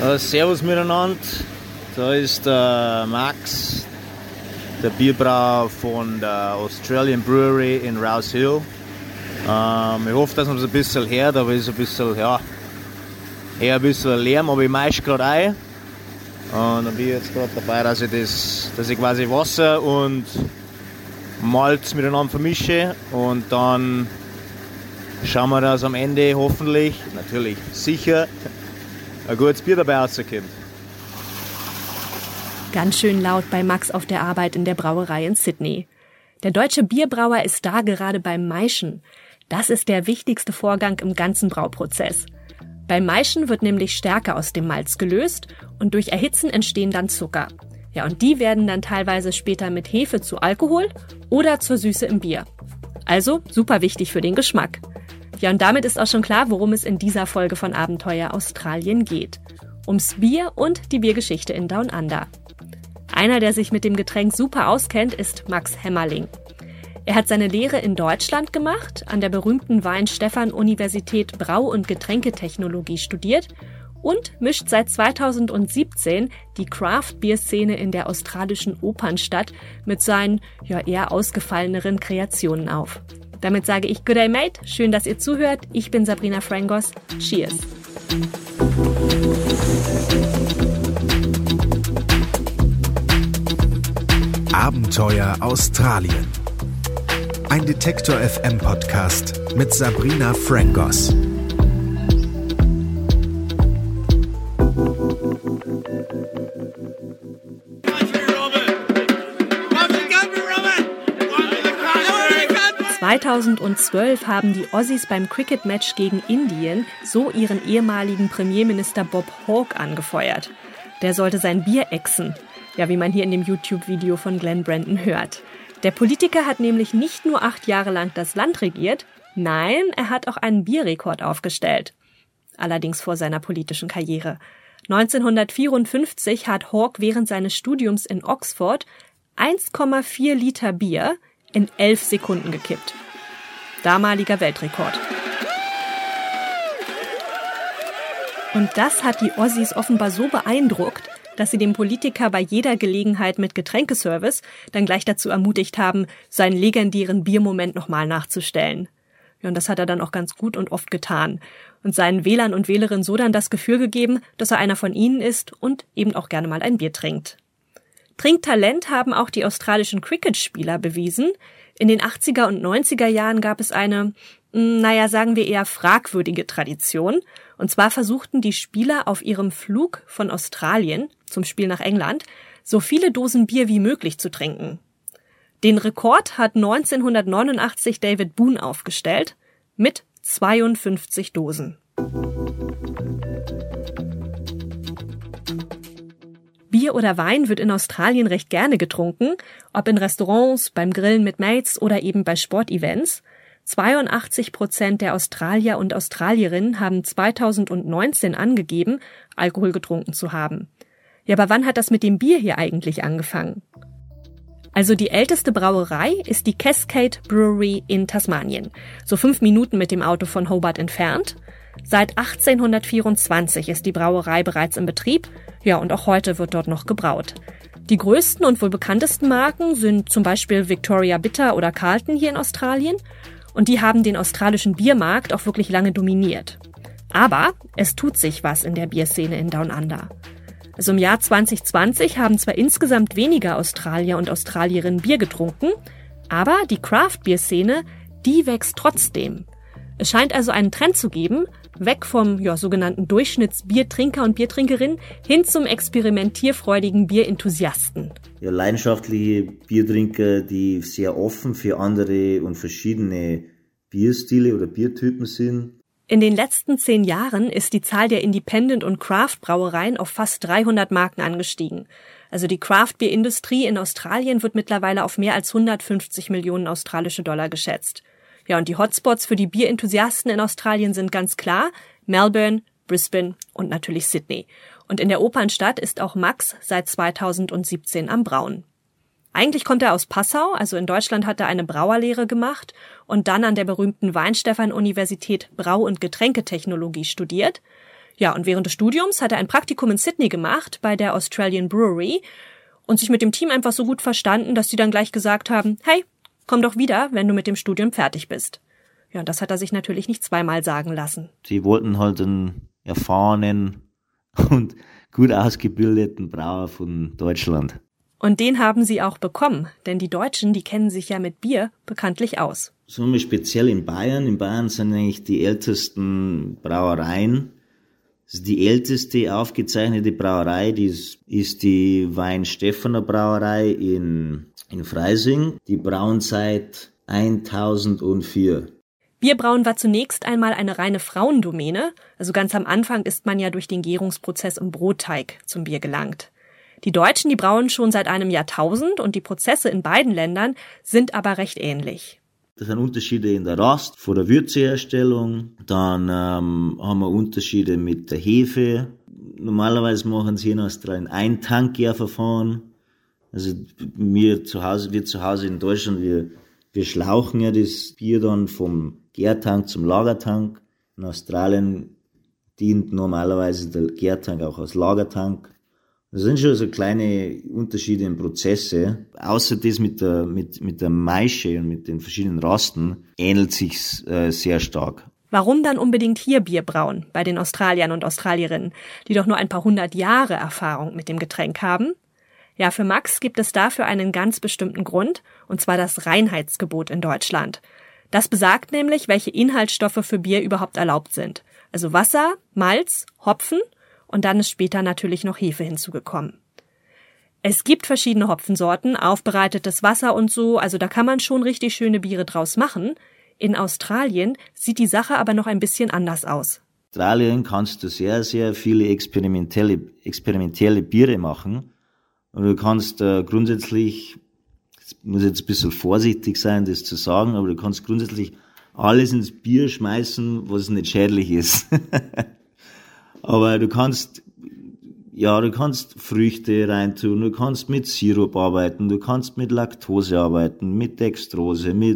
Servus miteinander, da ist der Max, der Bierbrauer von der Australian Brewery in Rouse Hill. Ich hoffe, dass man es ein bisschen hört, aber es ist ein bisschen, eher ein bisschen Lärm, aber ich maische gerade ein. Und dann bin ich jetzt gerade dabei, dass ich quasi Wasser und Malz miteinander vermische und dann schauen wir, dass am Ende hoffentlich, natürlich sicher, ein gutes Bier dabei rauskommt. Ganz schön laut bei Max auf der Arbeit in der Brauerei in Sydney. Der deutsche Bierbrauer ist da gerade beim Maischen. Das ist der wichtigste Vorgang im ganzen Brauprozess. Beim Maischen wird nämlich Stärke aus dem Malz gelöst und durch Erhitzen entstehen dann Zucker. Ja, und die werden dann teilweise später mit Hefe zu Alkohol oder zur Süße im Bier. Also super wichtig für den Geschmack. Ja, und damit ist auch schon klar, worum es in dieser Folge von Abenteuer Australien geht. Ums Bier und die Biergeschichte in Down Under. Einer, der sich mit dem Getränk super auskennt, ist Max Hämmerling. Er hat seine Lehre in Deutschland gemacht, an der berühmten Weihenstephan-Universität Brau- und Getränketechnologie studiert und mischt seit 2017 die Craft-Bier-Szene in der australischen Opernstadt mit seinen eher ausgefalleneren Kreationen auf. Damit sage ich Good day, mate. Schön, dass ihr zuhört. Ich bin Sabrina Frangos. Cheers. Abenteuer Australien. Ein Detektor FM Podcast mit Sabrina Frangos. ...2012 haben die Aussies beim Cricket-Match gegen Indien so ihren ehemaligen Premierminister Bob Hawke angefeuert. Der sollte sein Bier ächzen. Ja, wie man hier in dem YouTube-Video von Glenn Brandon hört. Der Politiker hat nämlich nicht nur 8 Jahre lang das Land regiert, nein, er hat auch einen Bierrekord aufgestellt. Allerdings vor seiner politischen Karriere. 1954 hat Hawke während seines Studiums in Oxford 1,4 Liter Bier in 11 Sekunden gekippt. Damaliger Weltrekord. Und das hat die Aussies offenbar so beeindruckt, dass sie den Politiker bei jeder Gelegenheit mit Getränkeservice dann gleich dazu ermutigt haben, seinen legendären Biermoment nochmal nachzustellen. Ja, und das hat er dann auch ganz gut und oft getan. Und seinen Wählern und Wählerinnen so dann das Gefühl gegeben, dass er einer von ihnen ist und eben auch gerne mal ein Bier trinkt. Trinktalent haben auch die australischen Cricket-Spieler bewiesen. In den 80er und 90er Jahren gab es eine, sagen wir eher fragwürdige Tradition. Und zwar versuchten die Spieler auf ihrem Flug von Australien zum Spiel nach England so viele Dosen Bier wie möglich zu trinken. Den Rekord hat 1989 David Boon aufgestellt mit 52 Dosen. Bier oder Wein wird in Australien recht gerne getrunken, ob in Restaurants, beim Grillen mit Mates oder eben bei Sportevents. 82% der Australier und Australierinnen haben 2019 angegeben, Alkohol getrunken zu haben. Ja, aber wann hat das mit dem Bier hier eigentlich angefangen? Also die älteste Brauerei ist die Cascade Brewery in Tasmanien, so 5 Minuten mit dem Auto von Hobart entfernt. Seit 1824 ist die Brauerei bereits in Betrieb, ja, und auch heute wird dort noch gebraut. Die größten und wohl bekanntesten Marken sind zum Beispiel Victoria Bitter oder Carlton hier in Australien. Und die haben den australischen Biermarkt auch wirklich lange dominiert. Aber es tut sich was in der Bierszene in Down Under. Also im Jahr 2020 haben zwar insgesamt weniger Australier und Australierinnen Bier getrunken, aber die Craft-Bier-Szene, die wächst trotzdem. Es scheint also einen Trend zu geben, weg vom sogenannten Durchschnittsbiertrinker und Biertrinkerin hin zum experimentierfreudigen Bierenthusiasten. Ja, leidenschaftliche Biertrinker, die sehr offen für andere und verschiedene Bierstile oder Biertypen sind. In den letzten 10 Jahren ist die Zahl der Independent- und Craft-Brauereien auf fast 300 Marken angestiegen. Also die Craft-Bier-Industrie in Australien wird mittlerweile auf mehr als 150 Millionen australische Dollar geschätzt. Ja, und die Hotspots für die Bierenthusiasten in Australien sind ganz klar Melbourne, Brisbane und natürlich Sydney. Und in der Opernstadt ist auch Max seit 2017 am Brauen. Eigentlich kommt er aus Passau, also in Deutschland hat er eine Brauerlehre gemacht und dann an der berühmten Weihenstephan-Universität Brau- und Getränketechnologie studiert. Ja, und während des Studiums hat er ein Praktikum in Sydney gemacht bei der Australian Brewery und sich mit dem Team einfach so gut verstanden, dass sie dann gleich gesagt haben, hey, komm doch wieder, wenn du mit dem Studium fertig bist. Ja, und das hat er sich natürlich nicht zweimal sagen lassen. Sie wollten halt einen erfahrenen und gut ausgebildeten Brauer von Deutschland. Und den haben sie auch bekommen, denn die Deutschen, die kennen sich ja mit Bier bekanntlich aus. So speziell in Bayern. In Bayern sind eigentlich die ältesten Brauereien. Das ist die älteste aufgezeichnete Brauerei, die ist die Weinstephaner Brauerei in Freising. Die brauen seit 1004. Bierbrauen war zunächst einmal eine reine Frauendomäne. Also ganz am Anfang ist man ja durch den Gärungsprozess im Brotteig zum Bier gelangt. Die Deutschen, die brauen schon seit einem Jahrtausend und die Prozesse in beiden Ländern sind aber recht ähnlich. Das sind Unterschiede in der Rast, von der Würzeherstellung. Dann haben wir Unterschiede mit der Hefe. Normalerweise machen sie in Australien ein Tankgärverfahren. Also wir zu Hause in Deutschland, wir schlauchen ja das Bier dann vom Gärtank zum Lagertank. In Australien dient normalerweise der Gärtank auch als Lagertank. Das sind schon so kleine Unterschiede im Prozesse. Außer das mit der Maische und mit den verschiedenen Rasten ähnelt sich's sehr stark. Warum dann unbedingt hier Bier brauen bei den Australiern und Australierinnen, die doch nur ein paar 100 Jahre Erfahrung mit dem Getränk haben? Ja, für Max gibt es dafür einen ganz bestimmten Grund, und zwar das Reinheitsgebot in Deutschland. Das besagt nämlich, welche Inhaltsstoffe für Bier überhaupt erlaubt sind. Also Wasser, Malz, Hopfen und dann ist später natürlich noch Hefe hinzugekommen. Es gibt verschiedene Hopfensorten, aufbereitetes Wasser und so, also da kann man schon richtig schöne Biere draus machen. In Australien sieht die Sache aber noch ein bisschen anders aus. In Australien kannst du sehr, sehr viele experimentelle Biere machen. Und du kannst grundsätzlich, ich muss jetzt ein bisschen vorsichtig sein, das zu sagen, aber du kannst grundsätzlich alles ins Bier schmeißen, was nicht schädlich ist. Aber du kannst Früchte reintun, du kannst mit Sirup arbeiten, du kannst mit Laktose arbeiten, mit Dextrose, mit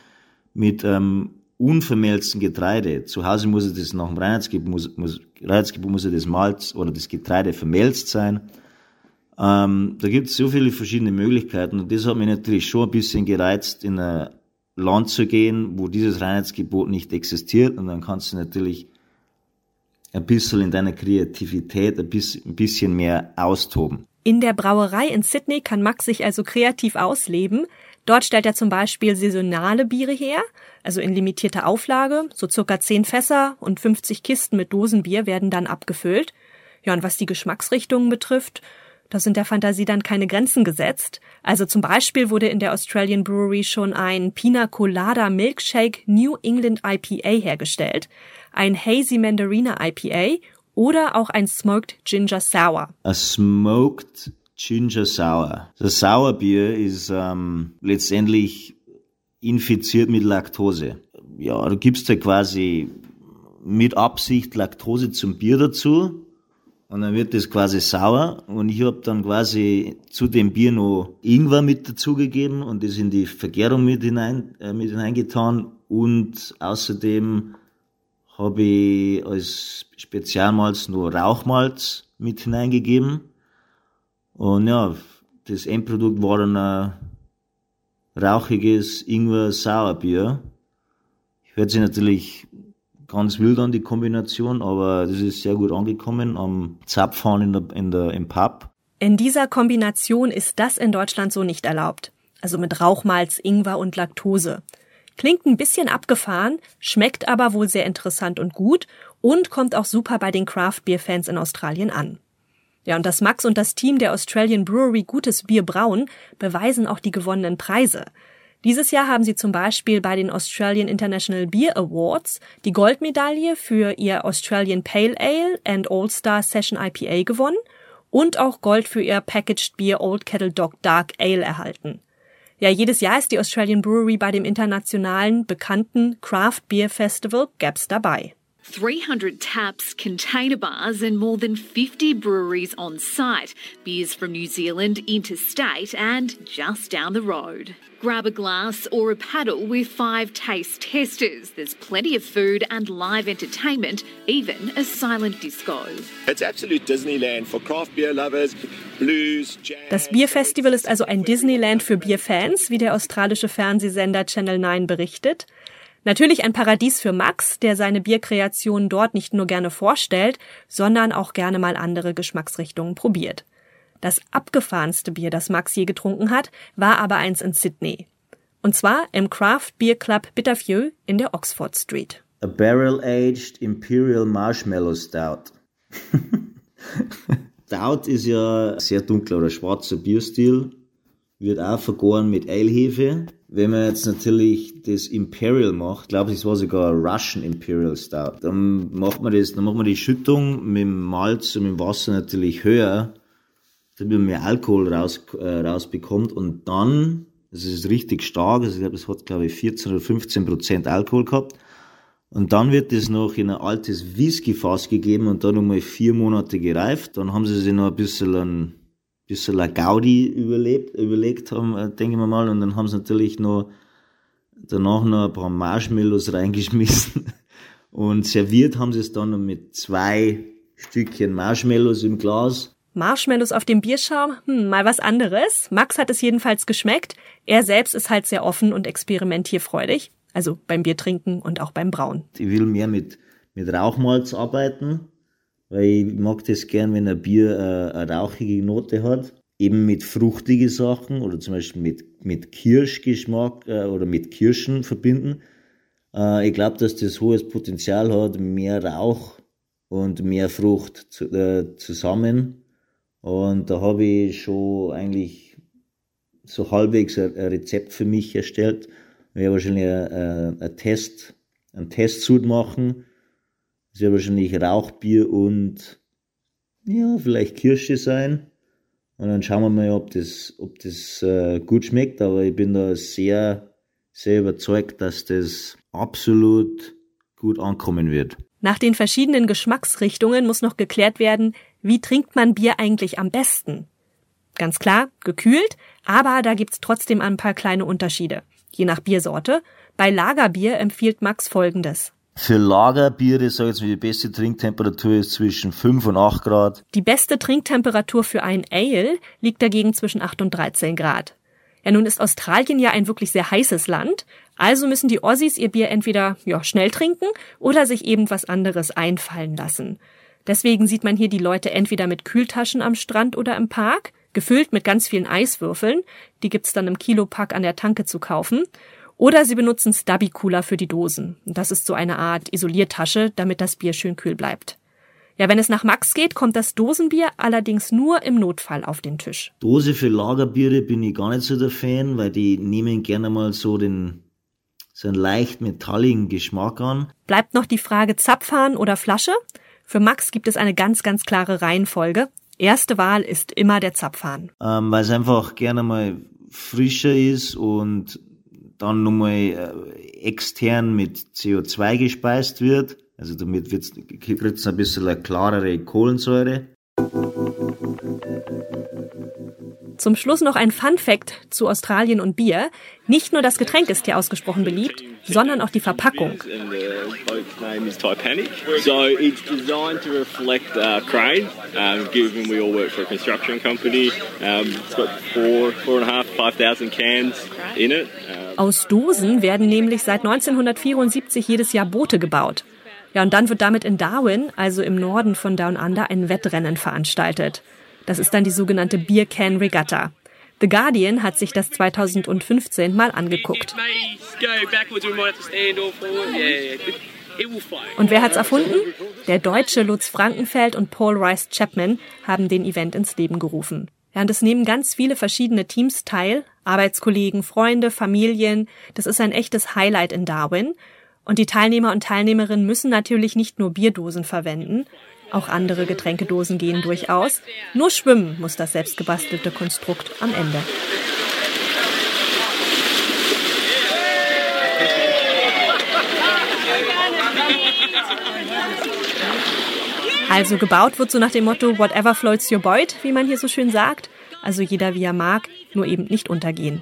unvermelzten Getreide. Zu Hause muss das nach dem Reinheitsgebot muss das Malz oder das Getreide vermelzt sein. Da gibt es so viele verschiedene Möglichkeiten und das hat mich natürlich schon ein bisschen gereizt, in ein Land zu gehen, wo dieses Reinheitsgebot nicht existiert, und dann kannst du natürlich ein bisschen in deiner Kreativität ein bisschen mehr austoben. In der Brauerei in Sydney kann Max sich also kreativ ausleben. Dort stellt er zum Beispiel saisonale Biere her, also in limitierter Auflage, so circa 10 Fässer und 50 Kisten mit Dosenbier werden dann abgefüllt. Ja, und was die Geschmacksrichtungen betrifft, da sind der Fantasie dann keine Grenzen gesetzt. Also zum Beispiel wurde in der Australian Brewery schon ein Pina Colada Milkshake New England IPA hergestellt, ein Hazy Mandarina IPA oder auch ein Smoked Ginger Sour. A Smoked Ginger Sour. Das Sauerbier ist letztendlich infiziert mit Laktose. Ja, du gibst da quasi mit Absicht Laktose zum Bier dazu. Und dann wird das quasi sauer, und ich habe dann quasi zu dem Bier noch Ingwer mit dazugegeben und das in die Vergärung mit hineingetan, und außerdem habe ich als Spezialmalz noch Rauchmalz mit hineingegeben. Und ja, das Endprodukt war dann ein rauchiges Ingwer-Sauerbier. Hört sich natürlich ganz wild an, die Kombination, aber das ist sehr gut angekommen am Zapfhahn im Pub. In dieser Kombination ist das in Deutschland so nicht erlaubt. Also mit Rauchmalz, Ingwer und Laktose. Klingt ein bisschen abgefahren, schmeckt aber wohl sehr interessant und gut und kommt auch super bei den Craft-Bier-Fans in Australien an. Ja, und dass Max und das Team der Australian Brewery gutes Bier brauen, beweisen auch die gewonnenen Preise. Dieses Jahr haben sie zum Beispiel bei den Australian International Beer Awards die Goldmedaille für ihr Australian Pale Ale and All-Star Session IPA gewonnen und auch Gold für ihr Packaged Beer Old Kettle Dog Dark Ale erhalten. Ja, jedes Jahr ist die Australian Brewery bei dem internationalen bekannten Craft Beer Festival GABS dabei. 300 taps, container bars and more than 50 breweries on site. Beers from New Zealand, interstate and just down the road. Grab a glass or a paddle with 5 taste testers. There's plenty of food and live entertainment, even a silent disco. It's absolute Disneyland for craft beer lovers, blues, jazz. Das Bierfestival ist also ein Disneyland für Bierfans, wie der australische Fernsehsender Channel 9 berichtet. Natürlich ein Paradies für Max, der seine Bierkreationen dort nicht nur gerne vorstellt, sondern auch gerne mal andere Geschmacksrichtungen probiert. Das abgefahrenste Bier, das Max je getrunken hat, war aber eins in Sydney. Und zwar im Craft Beer Club Bittervieux in der Oxford Street. A Barrel-Aged Imperial Marshmallow Stout. Stout ist ja ein sehr dunkler oder schwarzer Bierstil, wird auch vergoren mit Ale-Hefe. Wenn man jetzt natürlich das Imperial macht, glaube ich, es war sogar ein Russian Imperial Stout, dann macht man die Schüttung mit dem Malz und mit dem Wasser natürlich höher, damit man mehr Alkohol rausbekommt und dann, das ist richtig stark, also ich glaube, das hat, 14 oder 15% Alkohol gehabt und dann wird das noch in ein altes Whisky-Fass gegeben und dann nochmal 4 Monate gereift, dann haben sie sich noch ein bisschen ein Gaudi überlegt haben, denke ich mal, und dann haben sie natürlich danach noch ein paar Marshmallows reingeschmissen und serviert haben sie es dann noch mit 2 Stückchen Marshmallows im Glas. Marshmallows auf dem Bierschaum? Mal was anderes. Max hat es jedenfalls geschmeckt. Er selbst ist halt sehr offen und experimentierfreudig. Also beim Biertrinken und auch beim Brauen. Ich will mehr mit Rauchmalz arbeiten, weil ich mag das gern, wenn ein Bier eine rauchige Note hat. Eben mit fruchtigen Sachen oder zum Beispiel mit Kirschgeschmack oder mit Kirschen verbinden. Ich glaube, dass das hohes Potenzial hat, mehr Rauch und mehr Frucht zusammen. Und da habe ich schon eigentlich so halbwegs ein Rezept für mich erstellt. Ich werde wahrscheinlich einen Testsud machen. Das wird wahrscheinlich Rauchbier und ja, vielleicht Kirsche sein. Und dann schauen wir mal, ob das gut schmeckt. Aber ich bin da sehr, sehr überzeugt, dass das absolut gut ankommen wird. Nach den verschiedenen Geschmacksrichtungen muss noch geklärt werden, wie trinkt man Bier eigentlich am besten? Ganz klar, gekühlt, aber da gibt's trotzdem ein paar kleine Unterschiede. Je nach Biersorte. Bei Lagerbier empfiehlt Max Folgendes. Für Lagerbiere, sage ich jetzt mal, die beste Trinktemperatur ist zwischen 5 und 8 Grad. Die beste Trinktemperatur für ein Ale liegt dagegen zwischen 8 und 13 Grad. Ja, nun ist Australien ja ein wirklich sehr heißes Land, also müssen die Aussies ihr Bier entweder schnell trinken oder sich eben was anderes einfallen lassen. Deswegen sieht man hier die Leute entweder mit Kühltaschen am Strand oder im Park, gefüllt mit ganz vielen Eiswürfeln, die gibt's dann im Kilopack an der Tanke zu kaufen, oder sie benutzen Stubby-Cooler für die Dosen. Das ist so eine Art Isoliertasche, damit das Bier schön kühl bleibt. Ja, wenn es nach Max geht, kommt das Dosenbier allerdings nur im Notfall auf den Tisch. Dose für Lagerbiere bin ich gar nicht so der Fan, weil die nehmen gerne mal so einen leicht metalligen Geschmack an. Bleibt noch die Frage Zapfhahn oder Flasche? Für Max gibt es eine ganz, ganz klare Reihenfolge. Erste Wahl ist immer der Zapfhahn. Weil es einfach gerne mal frischer ist und dann nochmal extern mit CO2 gespeist wird. Also damit kriegt es ein bisschen eine klarere Kohlensäure. Zum Schluss noch ein Fun-Fact zu Australien und Bier. Nicht nur das Getränk ist hier ausgesprochen beliebt, sondern auch die Verpackung. So it's designed to reflect Crane, given we all work for a construction company. It's got 5,000 cans in it. Aus Dosen werden nämlich seit 1974 jedes Jahr Boote gebaut. Ja, und dann wird damit in Darwin, also im Norden von Down Under, ein Wettrennen veranstaltet. Das ist dann die sogenannte Beer Can Regatta. The Guardian hat sich das 2015 mal angeguckt. Und wer hat's erfunden? Der Deutsche Lutz Frankenfeld und Paul Rice Chapman haben den Event ins Leben gerufen. Ja, und es nehmen ganz viele verschiedene Teams teil, Arbeitskollegen, Freunde, Familien. Das ist ein echtes Highlight in Darwin. Und die Teilnehmer und Teilnehmerinnen müssen natürlich nicht nur Bierdosen verwenden, auch andere Getränkedosen gehen durchaus. Nur schwimmen muss das selbstgebastelte Konstrukt am Ende. Also gebaut wird so nach dem Motto whatever floats your boat, wie man hier so schön sagt. Also jeder wie er mag, nur eben nicht untergehen.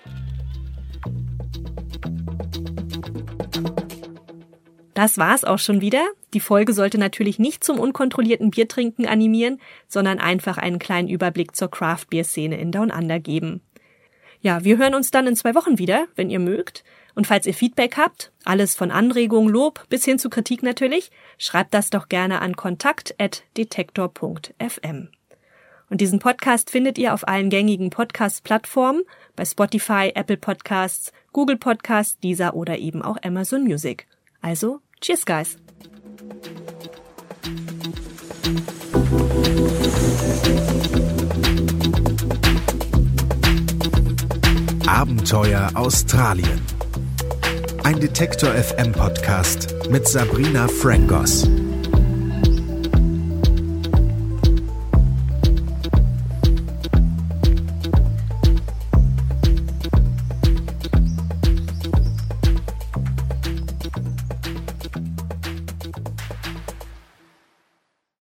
Das war's auch schon wieder. Die Folge sollte natürlich nicht zum unkontrollierten Biertrinken animieren, sondern einfach einen kleinen Überblick zur Craft-Bier-Szene in Down Under geben. Ja, wir hören uns dann in 2 Wochen wieder, wenn ihr mögt. Und falls ihr Feedback habt, alles von Anregungen, Lob bis hin zu Kritik natürlich, schreibt das doch gerne an kontakt@detektor.fm. Und diesen Podcast findet ihr auf allen gängigen Podcast-Plattformen, bei Spotify, Apple Podcasts, Google Podcasts, Deezer oder eben auch Amazon Music. Also, cheers, guys! Abenteuer Australien. Ein Detektor FM Podcast mit Sabrina Frangos.